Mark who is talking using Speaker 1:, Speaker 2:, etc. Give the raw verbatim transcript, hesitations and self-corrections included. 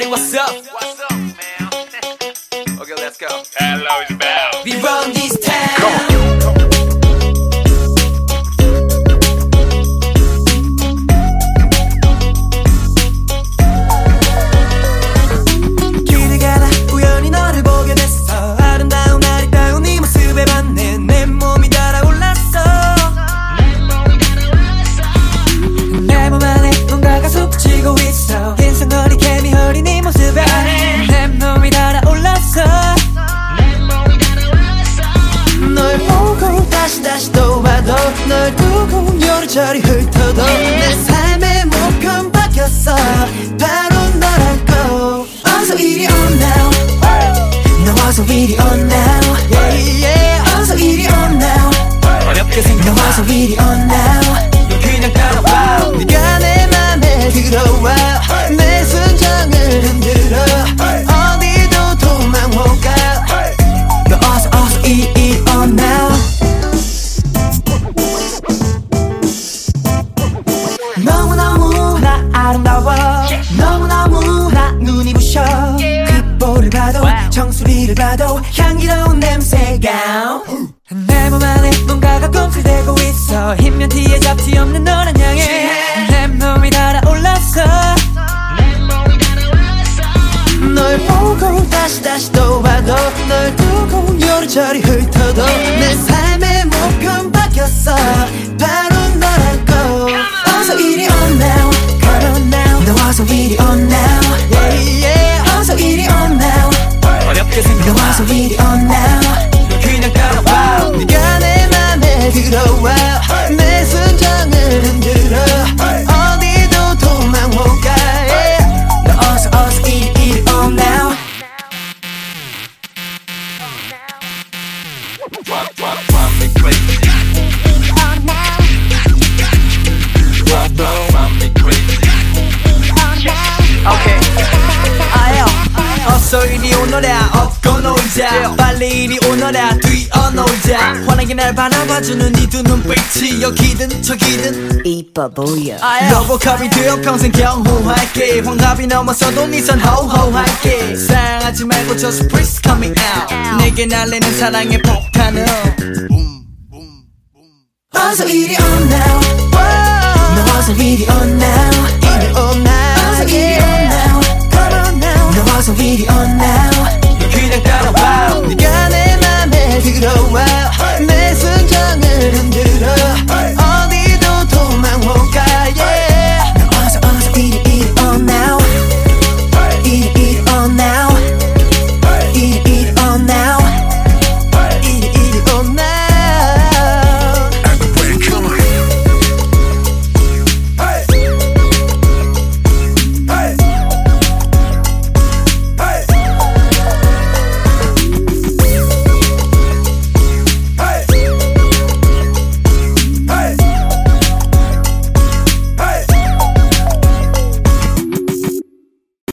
Speaker 1: Everybody what's up? What's up, man? Okay, let's go.
Speaker 2: Hello, it's Bell.
Speaker 1: We run this town.
Speaker 2: Come on.
Speaker 3: 널 두고 요리조리 훑어도 내 삶의 목표는 바뀌었어 바로 너라고 어서 이리 on now 너 어서 이리 on now yeah, yeah. 어서 이리 on now
Speaker 1: 어렵게 생겨
Speaker 3: 너 어서 이리 on now
Speaker 1: 너 그냥 따라와
Speaker 3: 네가 내 맘에 들어와 내 순정을 흔들어 어디도 도망 못 가 너 어서 어서 이리 이리 on now 너무너무 아름다워 너무너무 나 눈이 부셔 귓볼을 봐도 정수리를 봐도 향기로운 냄새가 내 몸 안에 뭔가가 꿈틀대고 있어 흰면 티에 잡티 없는 너를 향해 내 몸이 달아올랐어 널 보고 다시 다시 또 봐도 널 두고 요리조리 훑어도 내 삶의 목표는 바뀌었어 바로 너라고 어서 이리 on now come on now 너 어서 이리 on now yeah, yeah. 어서 이리 on now
Speaker 1: 어렵게 생겨
Speaker 3: 너 어서 이리 on now
Speaker 1: 너 그냥 따라와
Speaker 3: 네가 내 맘에 들어와 내 순정을 흔들어 어디도 도망 못 가 너 어서 어서 이리 이리 on now
Speaker 2: Drop, drop, drop me crazy.
Speaker 4: on now
Speaker 2: Drop, drop, drop me crazy.
Speaker 4: on now
Speaker 1: 오케이 아야 어서 이리 오너라 업고 놀자 빨리 이리 오너라 뛰어놀자 환하게 날 바라봐주는 이 두 눈빛이 여기든 저기든
Speaker 3: 이뻐 보여
Speaker 1: 로보캅이 되어 평생 경호할게 환갑이 넘어서도 네 손 호호할게 사랑하지 말고 just please call me out 내게 날리는 사랑의 폭탄은
Speaker 3: 어서 이리 on now